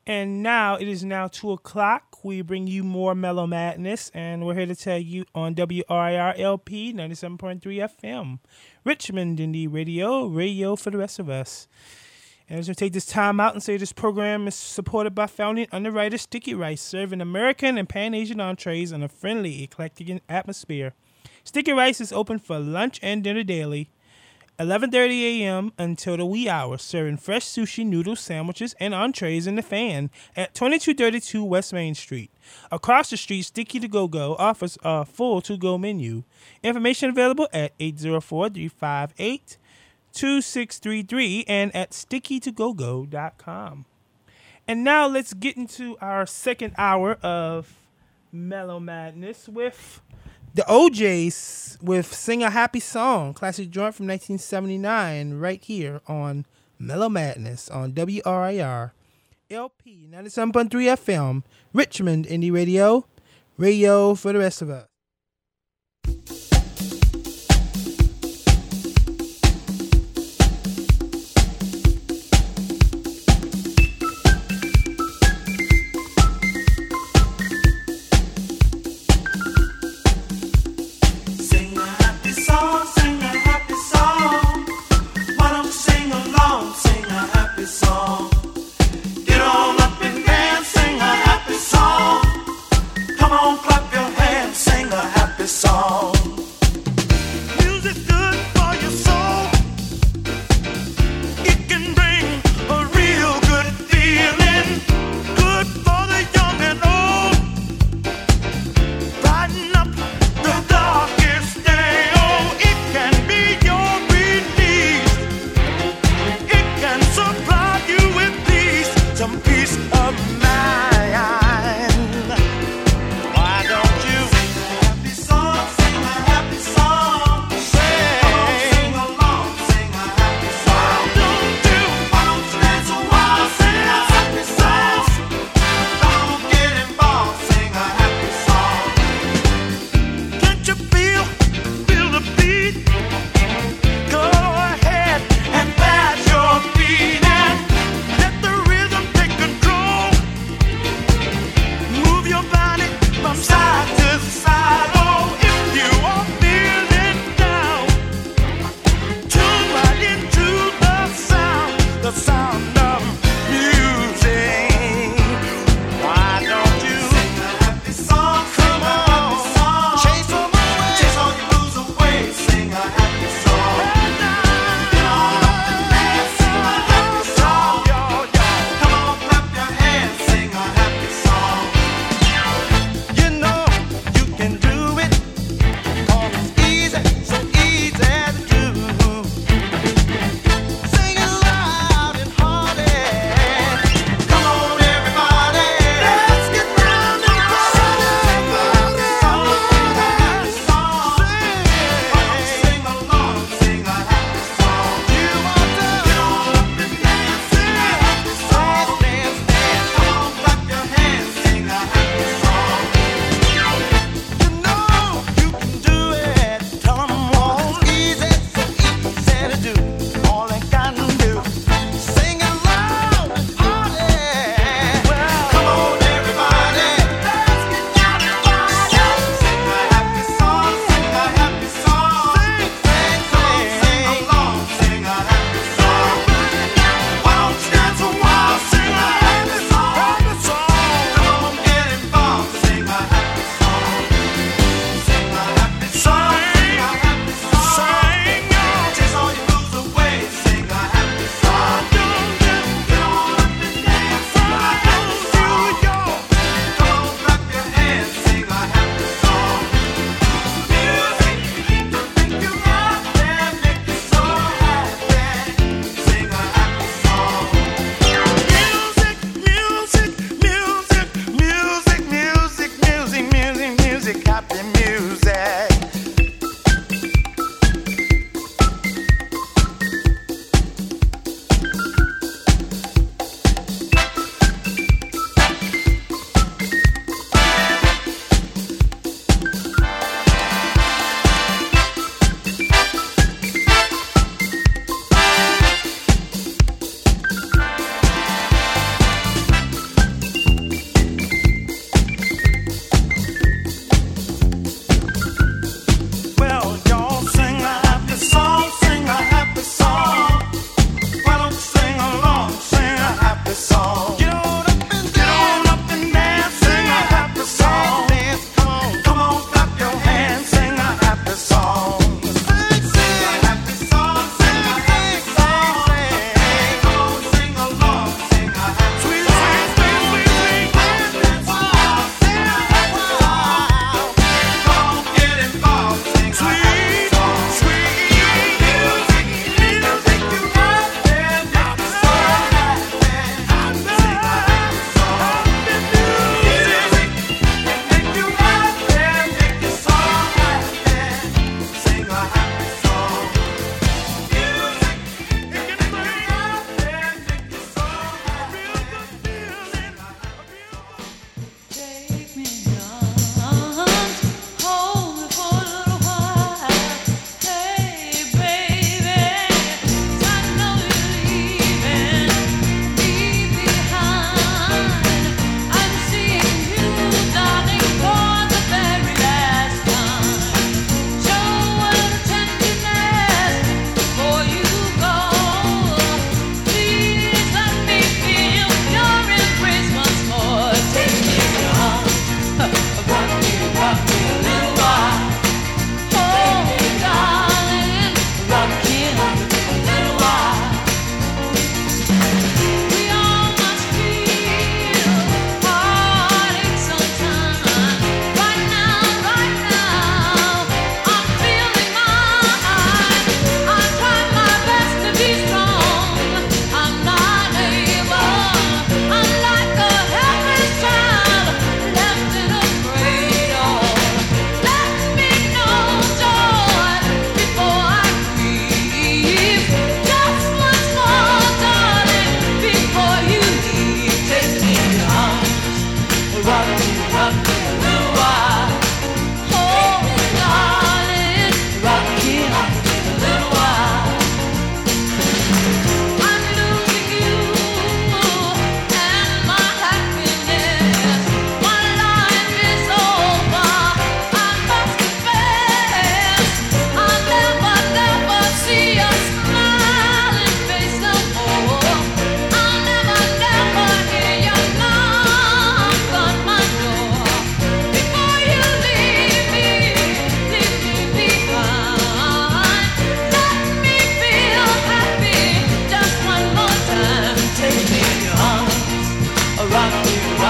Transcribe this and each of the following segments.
And now it is now 2 o'clock. We bring you more Mellow Madness, and we're here to tell you on WRIR-LP 97.3 FM, Richmond Indie Radio, radio for the rest of us. And I just want to take this time out and say this program is supported by founding underwriter Sticky Rice, serving American and Pan-Asian entrees in a friendly, eclectic atmosphere. Sticky Rice is open for lunch and dinner daily, 11:30 a.m. until the wee hours, serving fresh sushi, noodles, sandwiches, and entrees in the fan at 2232 West Main Street. Across the street, Sticky to Go offers a full to-go menu. Information available at 804-358-2633 and at stickytogogo.com. And now let's get into our second hour of Mellow Madness with the OJs with Sing a Happy Song, classic joint from 1979, right here on Mellow Madness on WRIR LP 97.3 FM, Richmond Indie Radio, radio for the rest of us.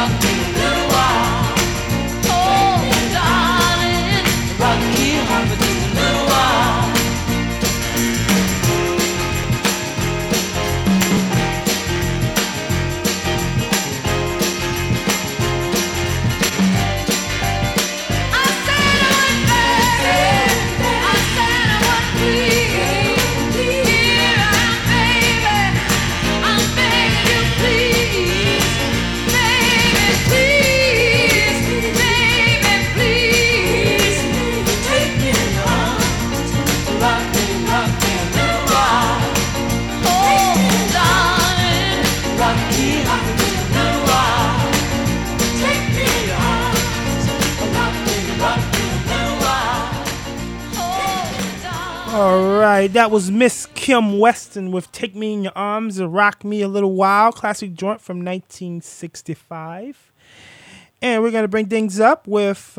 All right, that was Miss Kim Weston with Take Me in Your Arms and Rock Me a Little While, classic joint from 1965. And we're going to bring things up with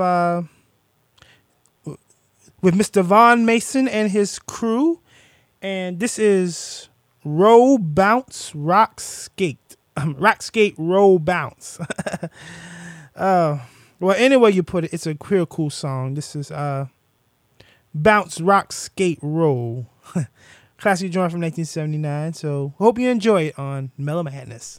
Mr. Vaughn Mason and his crew. And this is Roll, Bounce, Rock, Skate. Rock, Skate, Roll, Bounce. Well, anyway you put it, it's a real cool song. This is Bounce, Rock, Skate, Roll. Classic joint from 1979. So hope you enjoy it on Mellow Madness.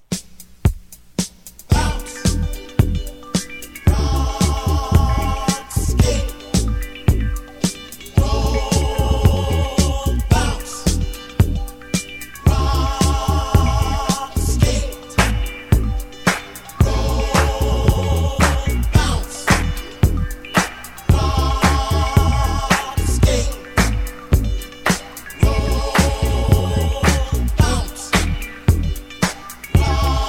Bounce,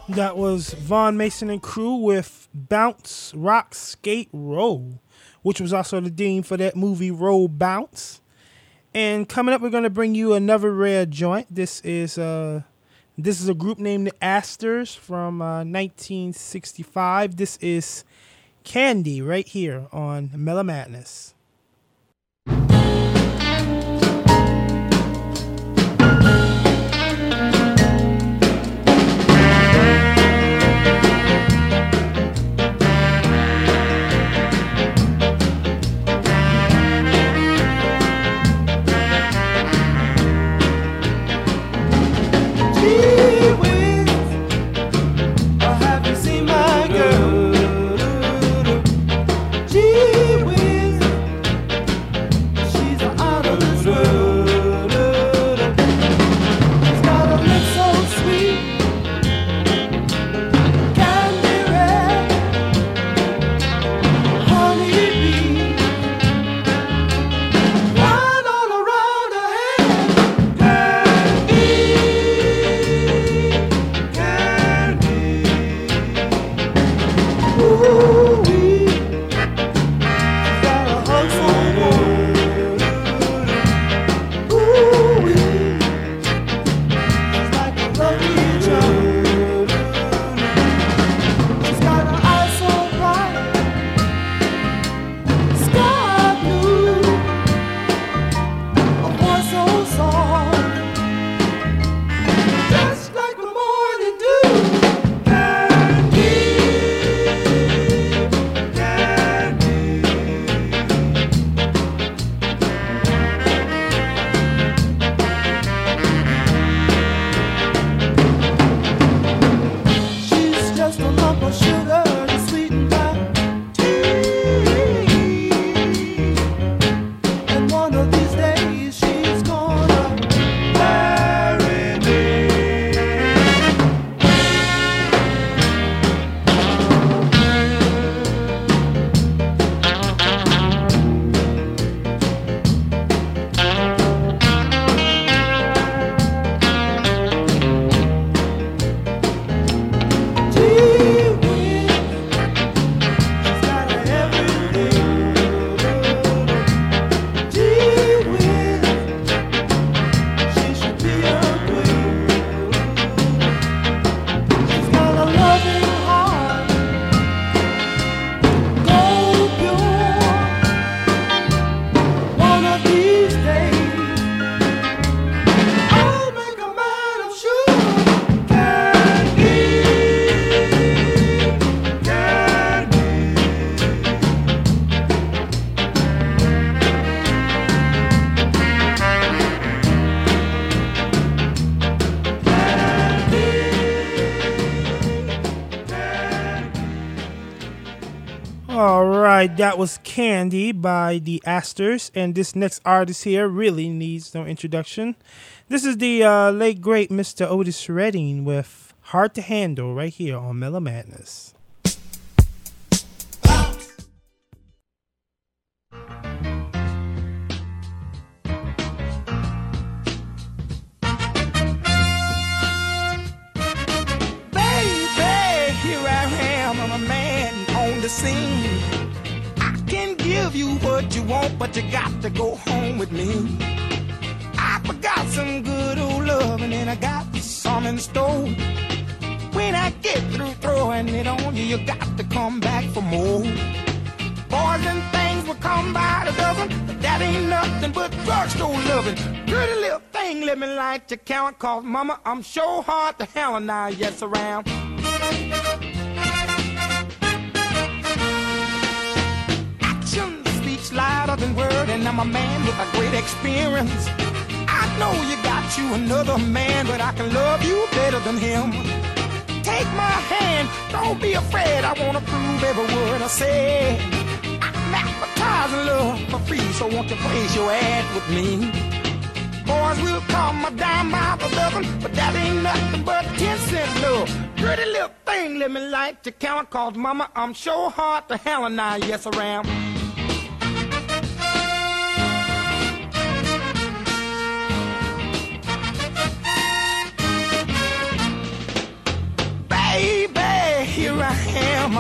That was Vaughn Mason and crew with Bounce, Rock, Skate, Roll, which was also the theme for that movie Roll Bounce. And coming up, we're going to bring you another rare joint. This is a group named the Astors from 1965. This is Candy right here on Mellow Madness. That was Candy by the Astors, and this next artist here really needs no introduction. This is the late great Mr. Otis Redding with Hard to Handle right here on Mellow Madness. Baby, here I am, I'm a man on the scene. Can give you what you want, but you got to go home with me. I forgot some good old love, and then I got some in store. When I get through throwing it on you, you got to come back for more. Boys and things will come by the dozen, but that ain't nothing but drugstore loving. Pretty little thing, let me light your count, cause mama, I'm sure hard to handle now, yes around. Louder than word, and I'm a man with a great experience. I know you got you another man, but I can love you better than him. Take my hand, don't be afraid, I wanna prove every word I say. I'm advertising love for free, so won't you place your ad with me? Boys will come a dime by the dozen, but that ain't nothing but 10-cent love. Pretty little thing, let me light your count, cause mama, I'm sure hard to handle now, yes around.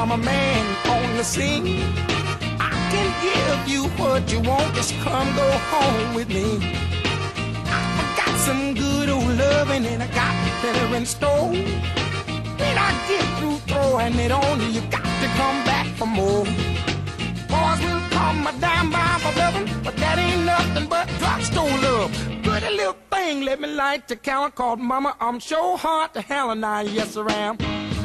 I'm a man on the scene. I can give you what you want, just come go home with me. I got some good old loving and I got better in store. When I get through throwing it on you, you got to come back for more. Boys will call my dime by for loving, but that ain't nothing but drugstore love. Pretty little thing, let me light the counter called mama. I'm sure hard to hell and I, yes I am.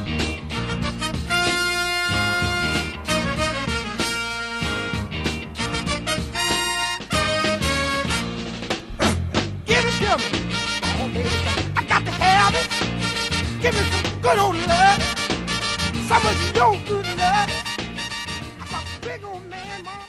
Give it to me. Oh, baby, I got to have it. Give me some good old love. Some of your good love. I'm a big old man, mama.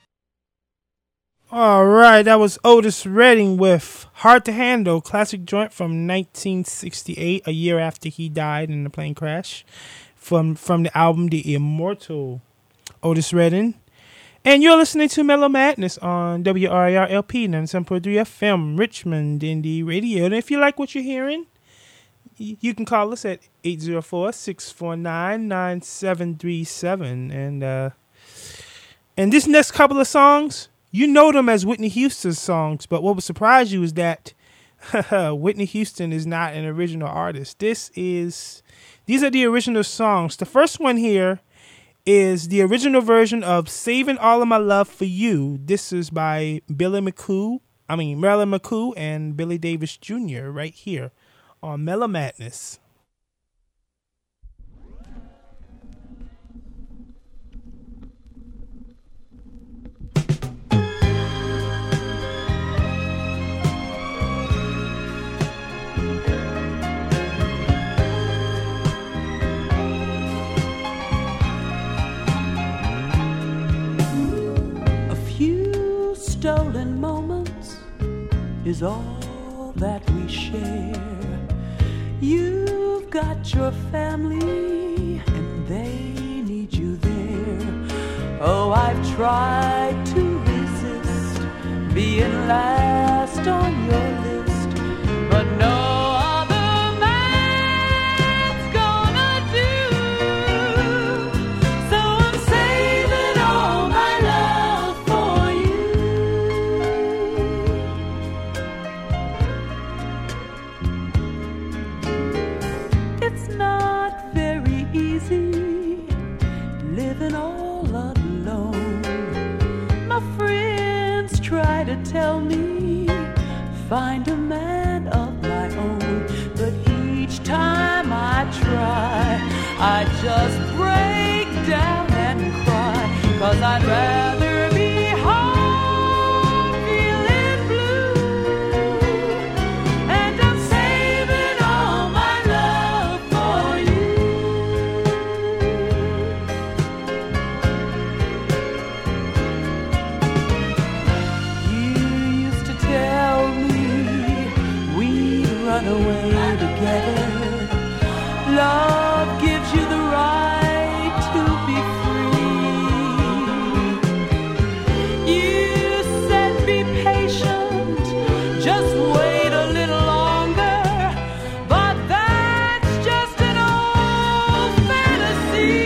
All right, that was Otis Redding with Hard to Handle, classic joint from 1968, a year after he died in the plane crash, from the album The Immortal, Otis Redding. And you're listening to Mellow Madness on WRIR LP 97.3 FM, Richmond Indie Radio. And if you like what you're hearing, you can call us at 804-649-9737. And this next couple of songs, you know them as Whitney Houston's songs, but what would surprise you is that Whitney Houston is not an original artist. These are the original songs. The first one here is the original version of Saving All of My Love for You. This is by Marilyn McCoo and Billy Davis Jr. right here on Mellow Madness. Stolen moments is all that we share. You've got your family and they need you there. Oh, I've tried to resist being last on your list, but no other man's gonna do. So I'm saving all my love for you. It's not very easy living all alone. My friends try to tell me find a man of my own, but each time I try, I just break down and cry, 'cause I'd rather be home feeling blue. And I'm saving all my love for you. You used to tell me we'd run away together. Love gives you the right to be free. You said be patient, just wait a little longer, but that's just an old fantasy.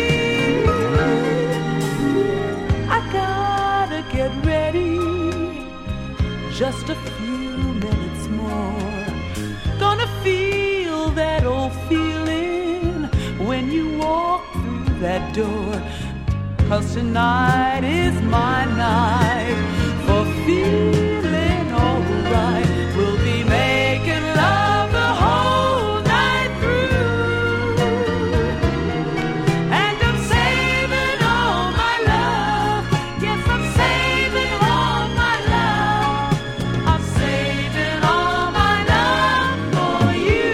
I gotta get ready, just a few minutes more. Gonna feel that old feeling when you walk through that door. 'Cause tonight is my night for feeling alright. We'll be making love the whole night through. And I'm saving all my love. Yes, I'm saving all my love. I'm saving all my love for you.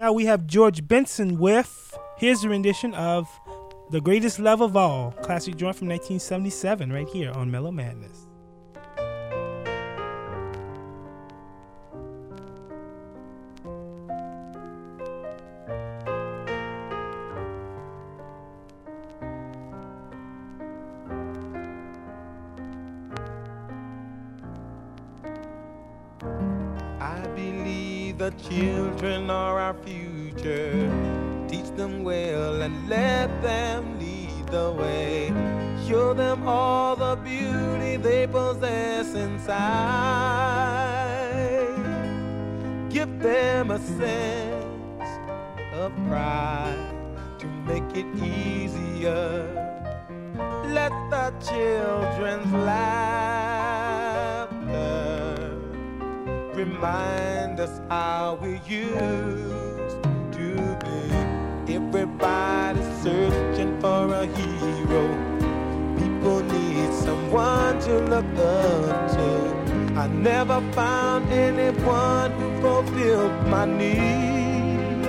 Now we have George Benson with his rendition of The Greatest Love of All, classic joint from 1977, right here on Mellow Madness. I believe the children are our future. Teach them well and let them lead the way. Show them all the beauty they possess inside. Give them a sense of pride to make it easier. Let the children's laughter remind us how we used to be. Everybody's searching for a hero. People need someone to look up to. I never found anyone who fulfilled my need.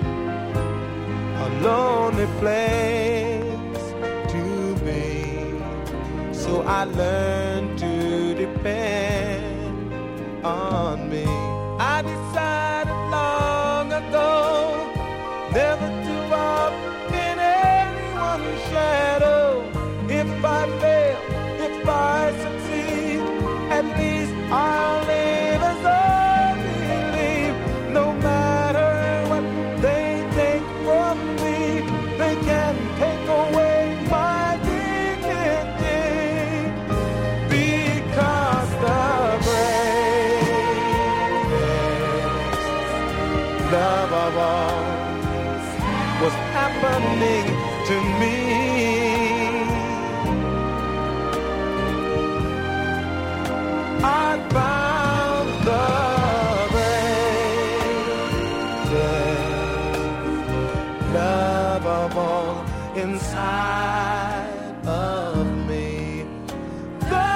A lonely place to be. So I learned to depend on me. I decided long ago never to walk in anyone's shadow. If I fail, if I succeed, at least I'll live as I believe. No matter what they take from me, they can take away my dignity. Because the greatest love of all was happening to me. I found the greatest love of all inside of me. The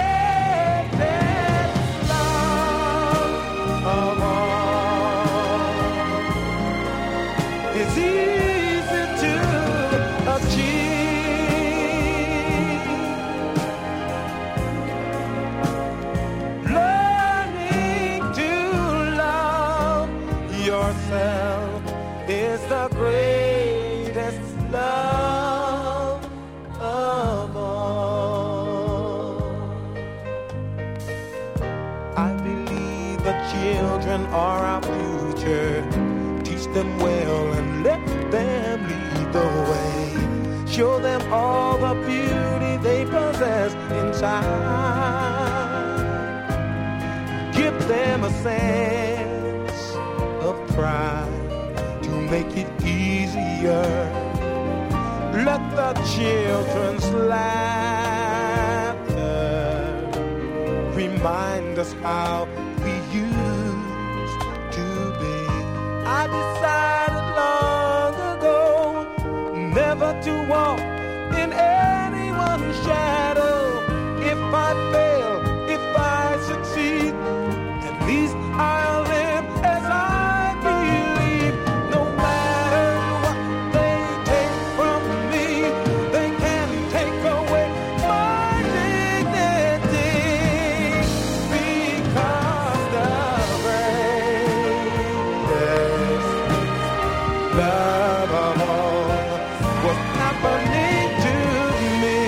greatest love of all is easy to achieve. Learning to love yourself is the greatest love of all. I believe the children are our future. Teach them well and let them lead the way. Show them all the beauty they possess inside. Give them a sense of pride to make it easier. Let the children's laughter remind us how we used to be. I decided long ago never to walk in anyone's shadow. If I fail, if I succeed, at least I'll live as I believe. No matter what they take from me, they can take away my dignity. Because the greatest love of all was happening to me.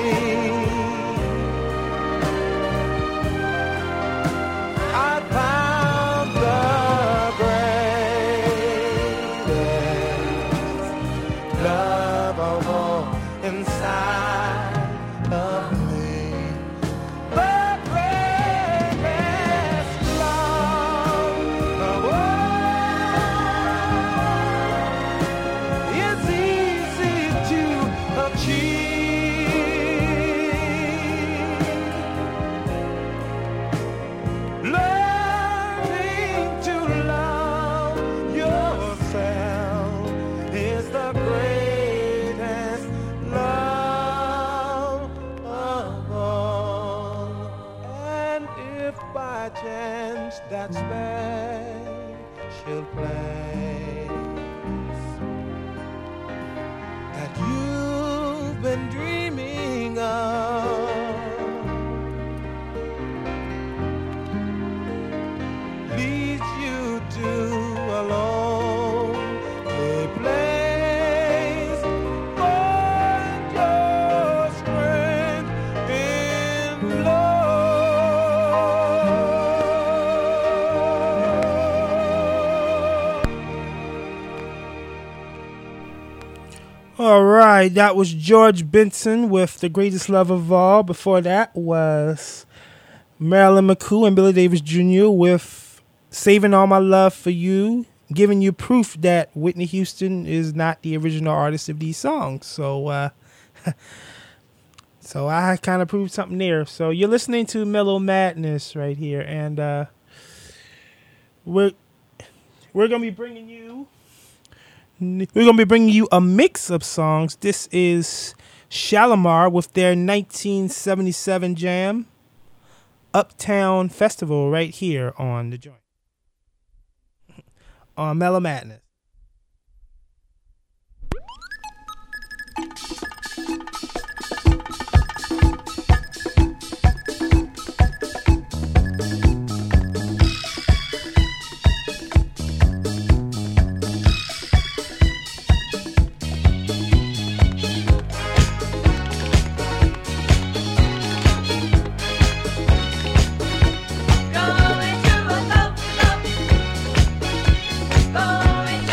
I found the greatest love of all inside of me. The greatest love of all is easy to achieve. Learning to love yourself is the greatest love of all. And if by chance that special place been dreaming of. Leads you to a lonely place. Find your strength in love. All right, that was George Benson with The Greatest Love of All. Before that was Marilyn McCoo and Billy Davis Jr. with Saving All My Love for You, giving you proof that Whitney Houston is not the original artist of these songs. So so I kind of proved something there. So you're listening to Mellow Madness right here, and we're gonna be bringing you a mix of songs. This is Shalimar with their 1977 jam, Uptown Festival, right here on The Joint, on Mellow Madness. Going to a go, go, going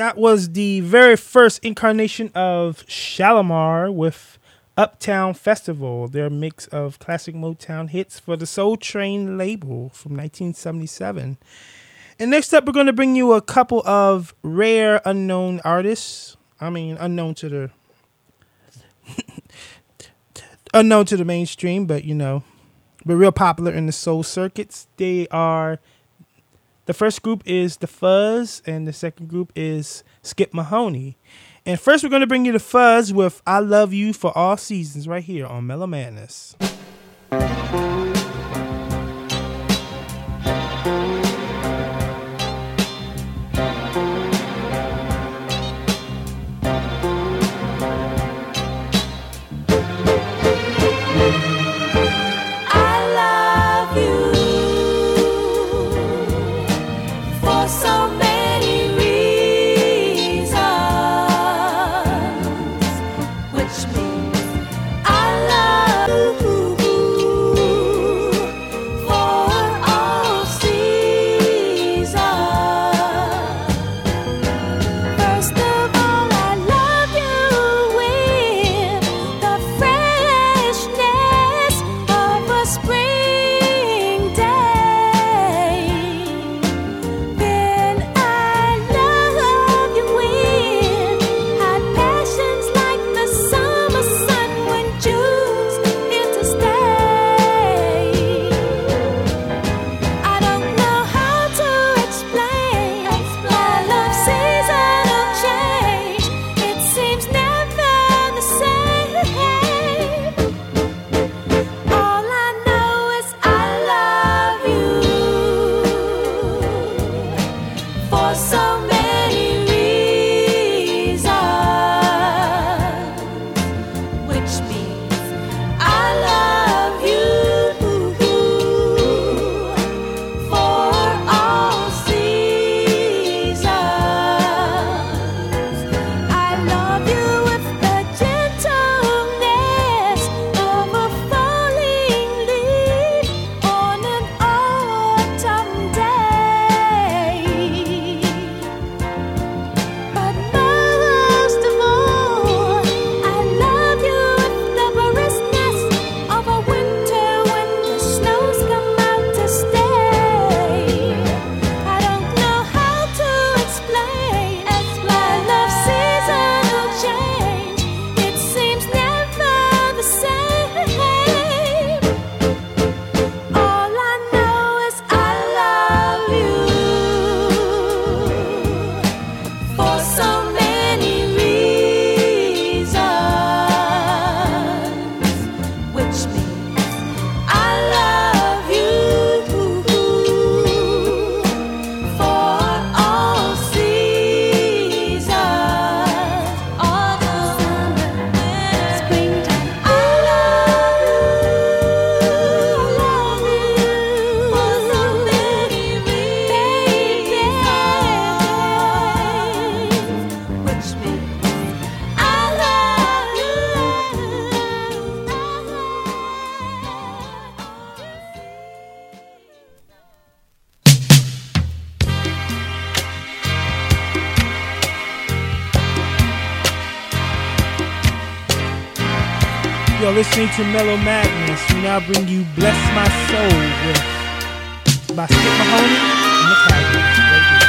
That was the very first incarnation of Shalimar with Uptown Festival, their mix of classic Motown hits for the Soul Train label from 1977. And next up, we're going to bring you a couple of rare unknown artists. I mean, unknown to the unknown to the mainstream, but but real popular in the soul circuits. They are, the first group is The Fuzz, and the second group is Skip Mahoney. And first, we're going to bring you The Fuzz with I Love You for All Seasons right here on Mellow Madness. You're listening to Mellow Madness. We now bring you Bless My Soul by Skip Mahoney and the Cowboys. Right here.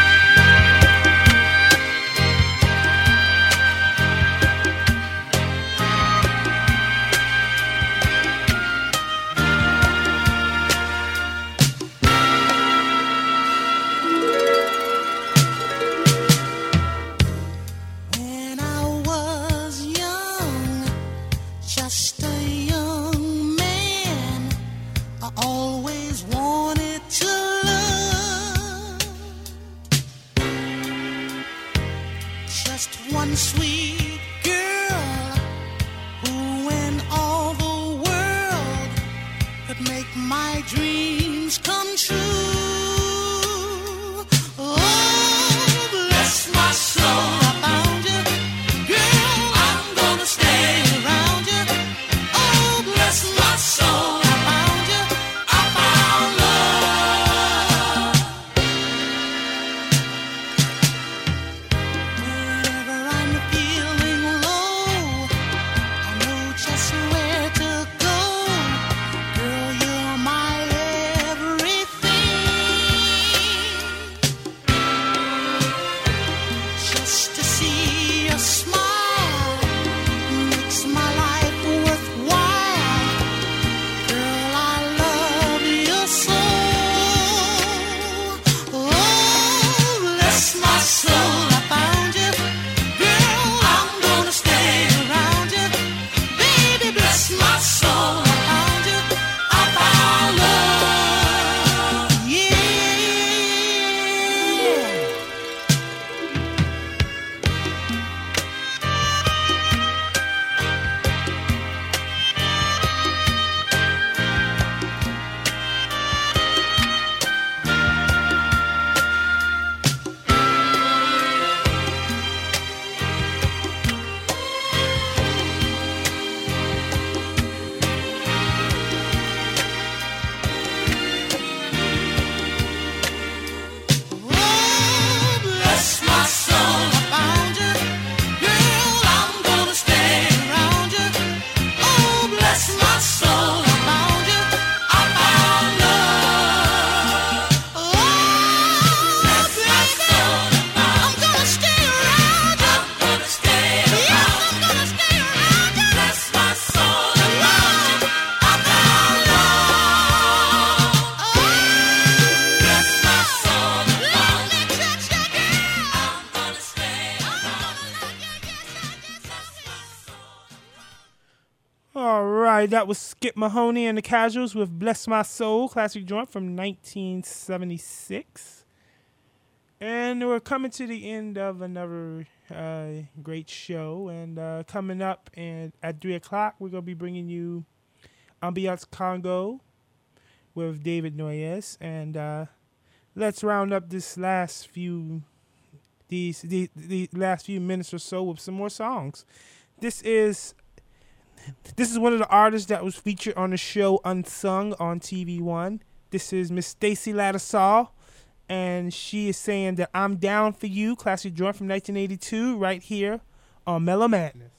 All right, that was Skip Mahoney and the Casuals with Bless My Soul, classic joint from 1976. And we're coming to the end of another great show. And coming up at 3 o'clock, we're going to be bringing you Ambiance Congo with David Noyes. And let's round up this last few the last few minutes or so with some more songs. This is one of the artists that was featured on the show Unsung on TV1. This is Miss Stacey Lattisaw, and she is saying that I'm Down for You, classic joint from 1982, right here on Mellow Madness.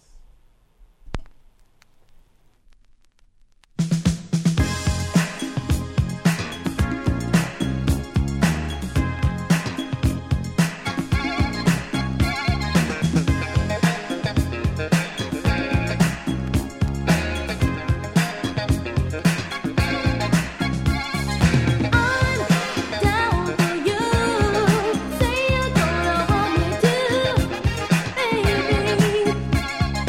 Say you're gonna hold me too, baby.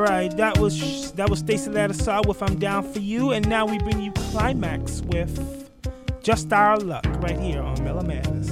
right, that was Stacey Lattisaw with "I'm Down for You," and now we bring you Climax with "Just Our Luck" right here on Mellow Madness.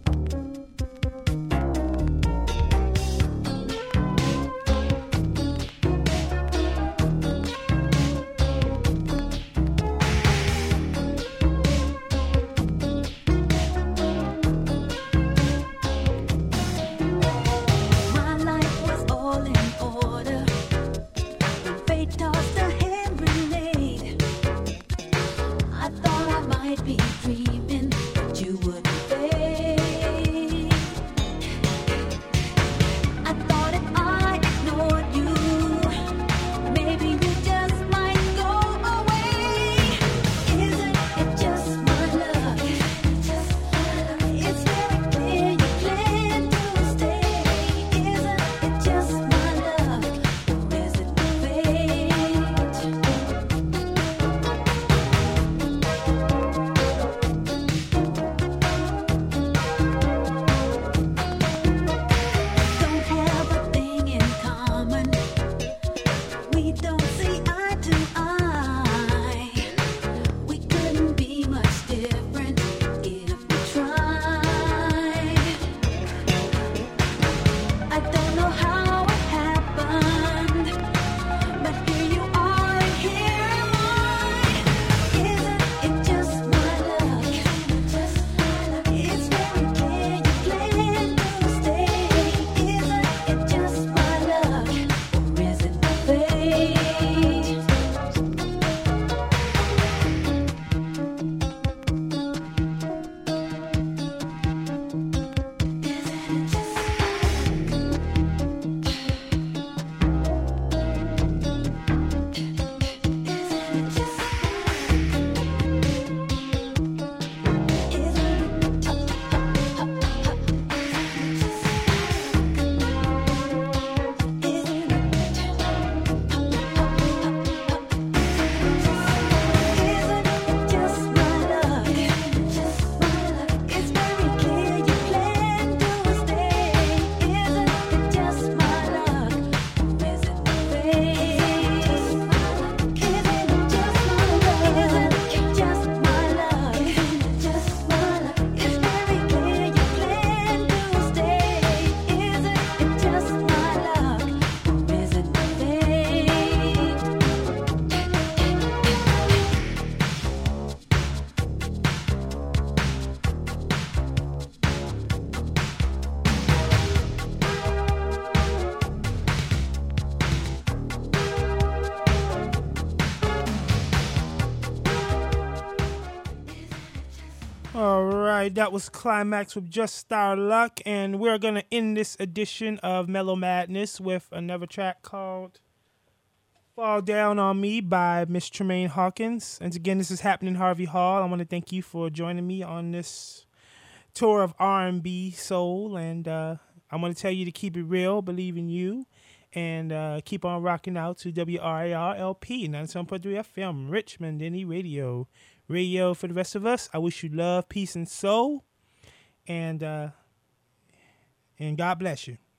Be dreaming, but you wouldn't fade. All right, that was Climax with Just Our Luck, and we're going to end this edition of Mellow Madness with another track called Fall Down on Me by Miss Tremaine Hawkins. And again, this is happening in Harvey Hall. I want to thank you for joining me on this tour of R&B soul, and I want to tell you to keep it real, believe in you, and keep on rocking out to WRAR-LP 97.3 FM, Richmond, Indie Radio. Radio for the rest of us. I wish you love, peace, and soul, and God bless you.